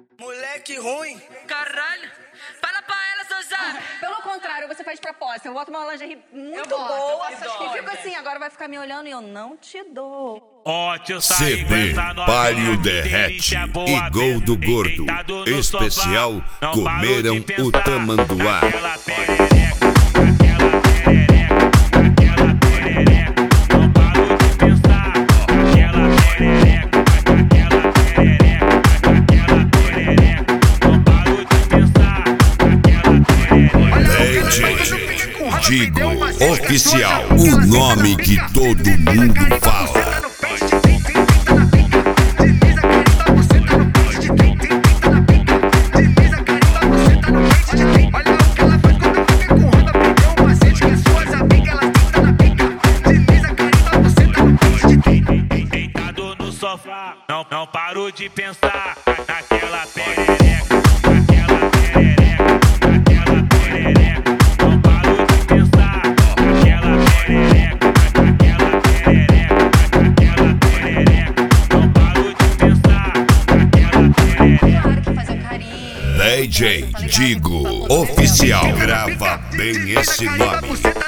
Moleque ruim. Caralho. Fala pra ela, seu Zé. Pelo contrário, você faz proposta. Eu boto uma lingerie muito boa. E fico assim, agora vai ficar me olhando e eu não te dou. CD Palio Derrete e Gol do Gordo. Especial Comeram o Tamanduá. Digo Oficial, o nome que todo mundo fala. Deitado no sofá, não paro de pensar naquela perereca. DJ Digo Oficial, grava bem esse nome.